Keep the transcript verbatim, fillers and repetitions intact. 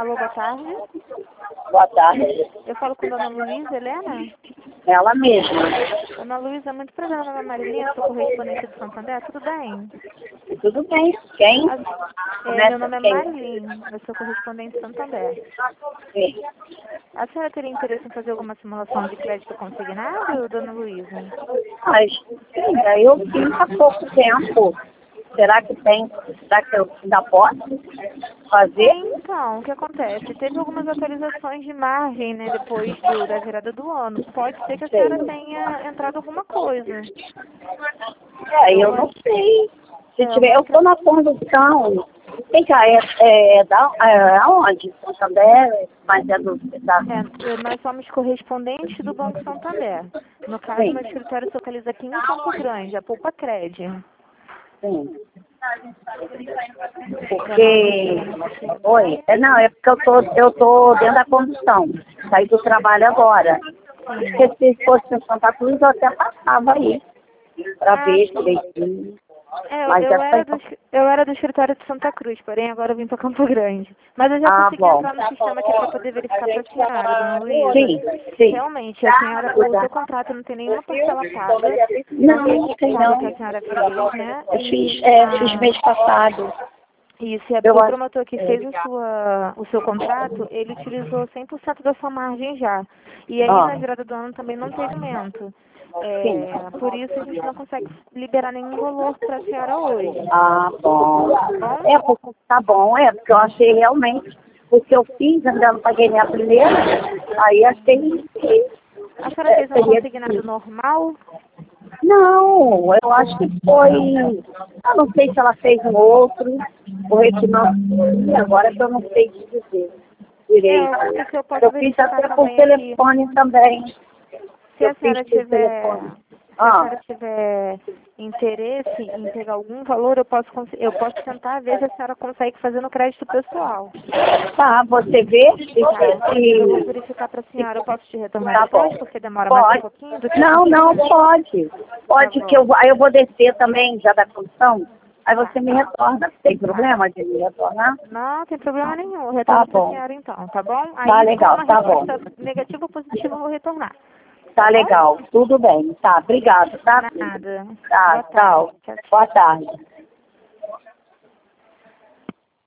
Alô, boa tarde. Boa tarde. Eu falo com a dona Luísa Helena? Ela mesma. Dona Luísa, muito prazer, meu nome é Marilinha, sou correspondente de Santo André, tudo bem? Tudo bem. Quem? A- é, Começa meu nome é quem? Marilinha, eu sou correspondente de Santo André. Sim. A senhora teria interesse em fazer alguma simulação de crédito consignado, dona Luísa? Mas, sim, aí eu fiz há pouco tempo. Será que tem? Será que eu ainda posso fazer? Então, o que acontece? Teve algumas atualizações de margem, né, depois do, da virada do ano. Pode ser que a senhora Sei. tenha entrado alguma coisa. É, eu Eu, não sei. Se é, tiver, uma eu estou na condução. Tem que é, é, da, é, aonde? Santander? Mas é do, da, É, nós somos correspondentes do Banco Santander. No caso, sim, meu escritório se localiza aqui em Campo Grande, a Poupa Cred. sim. Eu não Porque, sei. oi, é, não, é porque eu tô, eu tô dentro da condução. Saí do trabalho agora. Sim. Porque se fosse em Santa Cruz, eu até passava aí para Ah, ver sim. direitinho. É, eu, Mas eu, essa era do, info- es- eu era do escritório de Santa Cruz, porém agora eu vim para Campo Grande. Mas eu já Ah, consegui bom. entrar no sistema aqui para poder verificar para a senhora, dona Luísa. Sim, sim. Realmente, a senhora, o seu contrato não tem nenhuma parcela paga. Não Não, sei não que tem quando não. que a senhora fez, né? Eu fiz, E é, fiz a, mês passado. Isso, é Eu o acho. promotor que É. fez a sua, o seu contrato, ele utilizou cem por cento da sua margem já. E aí, Ah, na virada do ano, também não teve aumento. sim. É, por isso, a gente não consegue liberar nenhum valor para a senhora hoje. Ah, bom. Tá bom? É, porque tá bom, é, porque eu achei realmente, o que eu fiz, ainda não paguei minha primeira, aí achei que A senhora é, fez um seria consignado difícil. normal? Não, eu acho que foi, eu não sei se ela fez um outro, ou refinançou, agora que eu não sei te dizer É, direito. o que eu posso Eu fiz verificar até por também aqui. telefone também. Se Eu a fiz senhora por tiver, telefone. se a Ah, senhora tiver interesse em pegar algum valor, eu posso, cons- eu posso tentar ver se a senhora consegue fazer no crédito pessoal. tá, você vê se, Tá, eu vou se, verificar para a se senhora. Eu posso te retornar tá bom. depois, porque demora mais um Pode. pouquinho do que o Não, não, consignado? pode. Tá Pode que eu bom. vou, aí eu vou descer também já da condição, aí Tá, você me retorna. Tem tá. problema de me retornar? Não, tem problema nenhum. Eu Tá retorno para a bom. senhora então, tá bom? Tá Aí, se for legal, uma tá bom. resposta negativa ou positiva, eu vou retornar. Tá Tá bom? legal, tudo bem. Tá, obrigado, tá? Nada. Tá, Boa tarde. tchau. Tchau, Boa tchau. tarde.